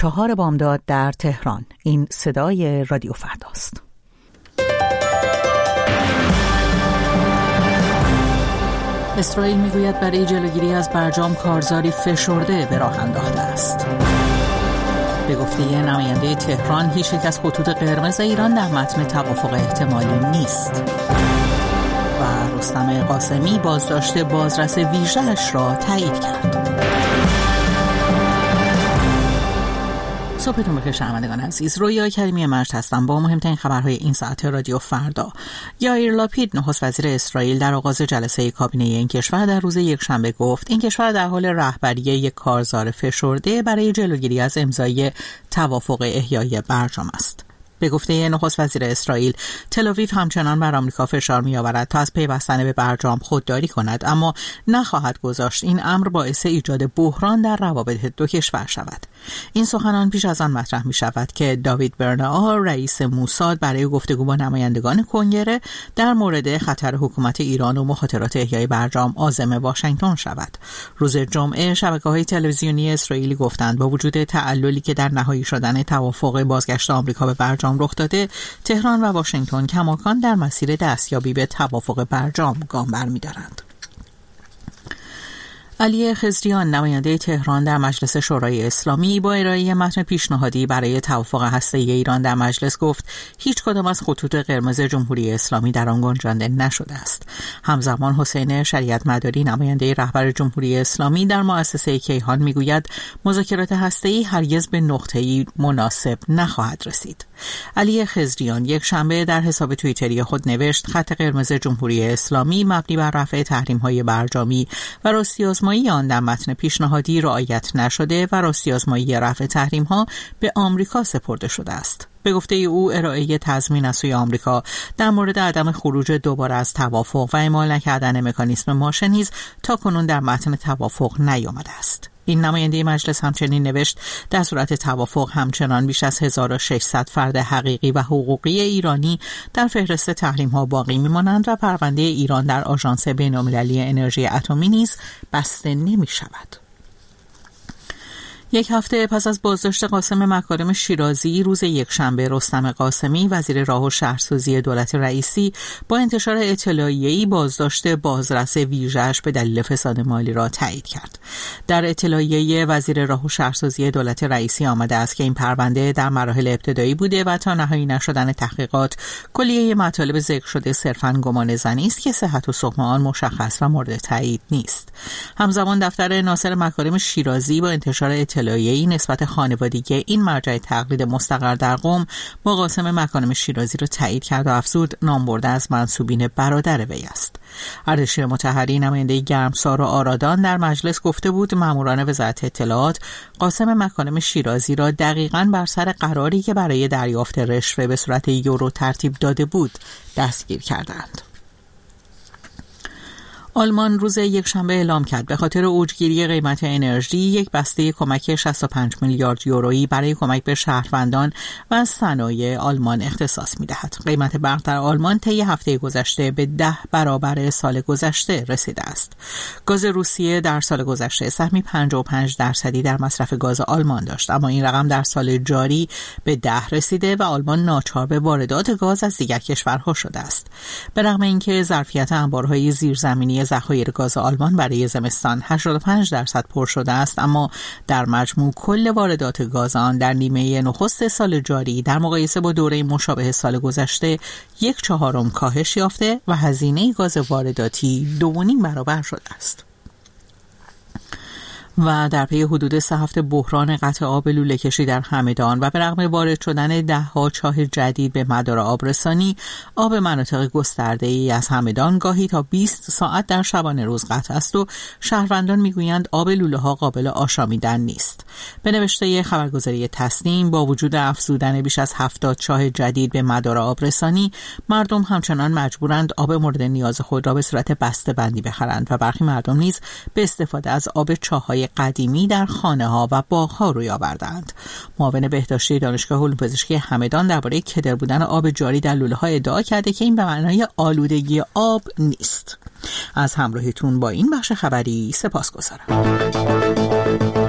4 بامداد در تهران. این صدای رادیو فرداست. اسرائیل میگوید برای جلوگیری از برجام کارزاری فشرده به راه انداخته است. به گفته نماینده تهران، هیچ یک از خطوط قرمز ایران در متن توافق احتمالی نیست. و رستم قاسمی بازداشت بازرس ویژه‌اش را تایید کرد. صبحتون بخیر شنوندگان عزیز. رویا کریمی مجد هستم با مهمترین خبرهای این ساعت رادیو فردا. یائیر لاپید نخست وزیر اسرائیل در آغاز جلسه کابینه این کشور در روز یکشنبه گفت این کشور در حال رهبری یک کارزار فشرده برای جلوگیری از امضای توافق احیای برجام است. به گفته نخست وزیر اسرائیل، تل‌آویو همچنان بر آمریکا فشار می‌آورد تا از پیوستن به برجام خودداری کند، اما نخواهد گذاشت این امر باعث ایجاد بحران در روابط دو کشور شود. این سخنان پیش از آن مطرح می‌شود که داوید برنائا، رئیس موساد، برای گفتگو با نمایندگان کنگره در مورد خطر حکومت ایران و مخاطرات احیای برجام عازم واشنگتن شود. روز جمعه شبکه‌های تلویزیونی اسرائیلی گفتند با وجود تعللی که در نهایی شدن توافق بازگشت آمریکا به برجام رخ داده، تهران و واشنگتن کماکان در مسیر دستیابی به توافق برجام گام برمی‌دارند. علی خضریان، نماینده تهران در مجلس شورای اسلامی، با ارائه متن پیشنهادی برای توافق هسته‌ای ایران در مجلس گفت هیچ کدام از خطوط قرمز جمهوری اسلامی در آن گنجانده نشده است. همزمان حسین شریعت مداری، نماینده رهبر جمهوری اسلامی در مؤسسه کیهان، میگوید مذاکرات هسته‌ای هرگز به نقطه‌ای مناسب نخواهد رسید. علی خضریان یک شنبه در حساب توییتری خود نوشت خط قرمز جمهوری اسلامی مبنی بر رفع تحریم‌های برجامی و راستی‌آزمایی آن در متن پیشنهادی رعایت نشده و راستی‌آزمایی رفع تحریم‌ها به آمریکا سپرده شده است. به گفته او، ارائه تضمین از سوی آمریکا در مورد عدم خروج دوباره از توافق و اعمال نکردن مکانیسم ماشه نیز تاکنون در متن توافق نیامده است. این نماینده مجلس همچنین نوشت در صورت توافق همچنان بیش از 1600 فرد حقیقی و حقوقی ایرانی در فهرست تحریم‌ها باقی می‌مانند و پرونده ایران در آژانس بین‌المللی انرژی اتمی نیز بسته نمی‌شود. یک هفته پس از بازداشت قاسم مکارم شیرازی، روز یکشنبه رستم قاسمی، وزیر راه و شهرسازی دولت رئیسی، با انتشار اطلاعیه‌ای بازداشت بازرس ویژه‌اش به دلیل فساد مالی را تایید کرد. در اطلاعیه وزیر راه و شهرسازی دولت رئیسی آمده است که این پرونده در مراحل ابتدایی بوده و تا نهایی نشدن تحقیقات کلیه مطالب ذکر شده صرفاً گمانه‌زنی است که صحت و سقم آن مشخص و مورد تایید نیست. همزمان دفتر ناصر مکارم شیرازی با انتشار اطلاعیه‌ای نسبت خانوادگی این مرجع تقلید مستقر در قم با قاسم مکارم شیرازی را تایید کرد و افزود نام برده از منسوبین برادر وی است. اردشیر مطهری، نماینده گرمسار و آرادان، در مجلس گفته بود ماموران وزارت اطلاعات قاسم مکارم شیرازی را دقیقاً بر سر قراری که برای دریافت رشوه به صورت یورو ترتیب داده بود دستگیر کردند. آلمان روز یکشنبه اعلام کرد به خاطر اوجگیری قیمت انرژی یک بسته کمک 65 میلیارد یورویی برای کمک به شهروندان و صنایع آلمان اختصاص می‌دهد. قیمت برق در آلمان طی هفته گذشته به 10 برابر سال گذشته رسیده است. گاز روسیه در سال گذشته سهمی 55% در مصرف گاز آلمان داشت، اما این رقم در سال جاری به 10 رسیده و آلمان ناچار به واردات گاز از دیگر کشورها شده است. به رغم اینکه ظرفیت انبارهای زیرزمینی ذخایر گاز آلمان برای زمستان 85% پر شده است، اما در مجموع کل واردات گاز آن در نیمه نخست سال جاری در مقایسه با دوره مشابه سال گذشته 1/4 کاهش یافته و هزینه گاز وارداتی 2.5 برابر شده است. و در پی حدود 3 هفته بحران قطع آب لوله کشی در همدان و به رغم وارد شدن 10 چاه جدید به مدار آبرسانی، آب مناطق گسترده‌ای از همدان گاهی تا 20 ساعت در شبانه روز قطع است و شهروندان میگویند آب لوله ها قابل آشامیدن نیست. به نوشته خبرگزاری تسنیم، با وجود افزودن بیش از 70 چاه جدید به مدار آبرسانی، مردم همچنان مجبورند آب مورد نیاز خود را به صورت بسته بندی بخرند و برخی مردم نیز به استفاده از آب چاه‌های قدیمی در خانه‌ها و باغ‌ها روی آوردند. معاون بهداشتی دانشگاه علوم پزشکی همدان درباره کدر بودن آب جاری در لوله‌ها ادعا کرده که این به معنای آلودگی آب نیست. از همراهیتون با این بخش خبری سپاسگزارم.